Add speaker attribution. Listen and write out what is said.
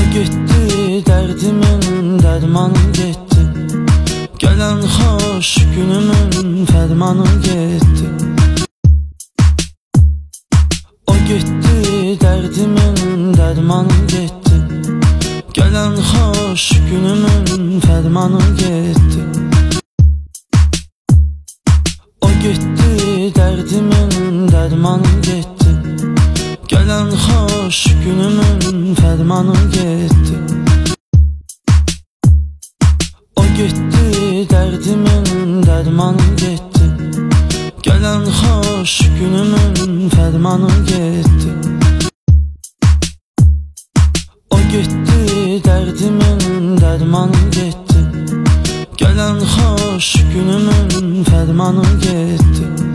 Speaker 1: getdi, dərdimin dərmanı getdi. Gələn xoş günümün fərmanı getdi. O getdi, dərdimin dərmanı getdi. Gələn xoş günümün fərmanı getdi. O getdi, dərdimin dərmanı getdi. Gələn xoş günümün fərmanı getdi. O getdi, dərdimin dərmanı getdi. Gələn xoş günümün fərmanı getdi. O getdi, dərdimin dərmanı getdi. Gələn xoş günümün fərmanı getdi.